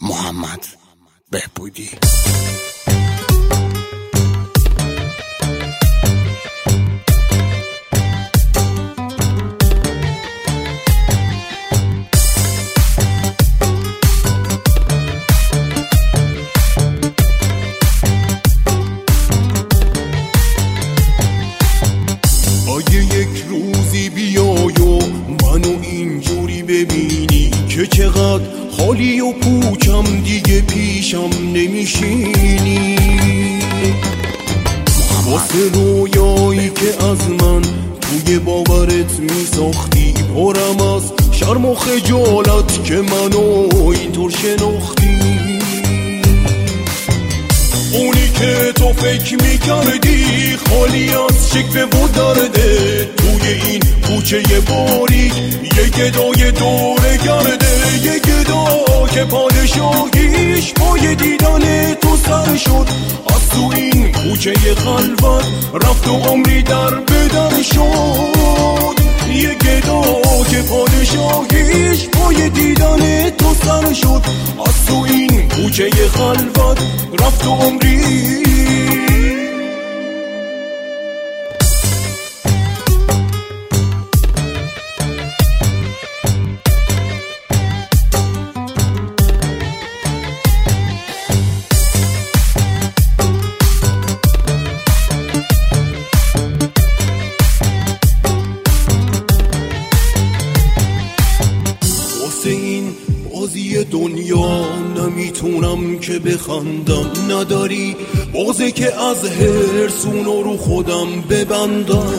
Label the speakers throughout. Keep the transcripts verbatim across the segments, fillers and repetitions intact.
Speaker 1: محمد بهبودی.
Speaker 2: اگه یک روزی بیای و منو اینجوری ببینی که چقدر خالی و پوچم، دیگه پیشم نمیشینی، واسه رویایی که از من توی باورت میساختی پرم از شرم و خجالت که منو اینطور شناختی. اونی که تو فکر میکردی خالی از شکوه و درده، توی این کوچه باریک یه گدای دوره گرده، یه گدا که پادشاهیش پای دیدن تو سر شد، از تو این کوچه خلوت رفت و عمری در بدر شد، یه گدا که پادشاهیش پای دیدن تو سر شد، از تو این کوچه خلوت رفت و عمری. این بازی دنیا نمیتونم که بخندم، نداری بازه که از هرسونو رو خودم ببندم.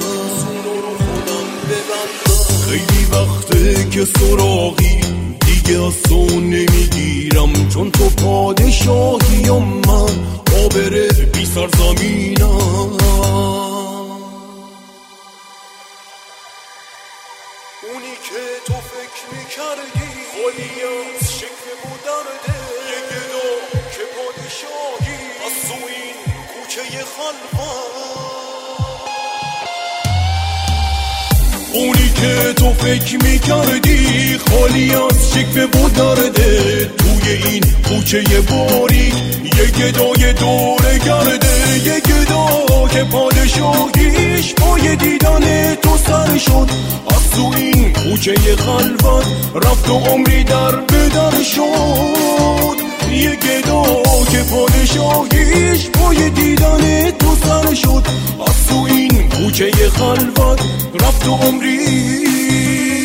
Speaker 2: خیلی وقته که سراغی دیگه از تو نمیگیرم، چون تو پادشاهی و من آبر بی سرزمینم. اونی که تو فکر میکردی خالی از شکوه و درده، یه گدا که پادشاهی از تو این کوچه خلوت. اونی که تو فکر میکردی خالی از شکوه و درده، توی این کوچه باریک یه گدای دوره گرده، یه گدا که پادشاهیش پای دیدن تو سر شد، از تو این کوچه خلوت رفت و عمری در بدر شد، یه گدا که پادشاهیش پای دیدن تو سر شد، از تو این کوچه خلوت رفت و عمری.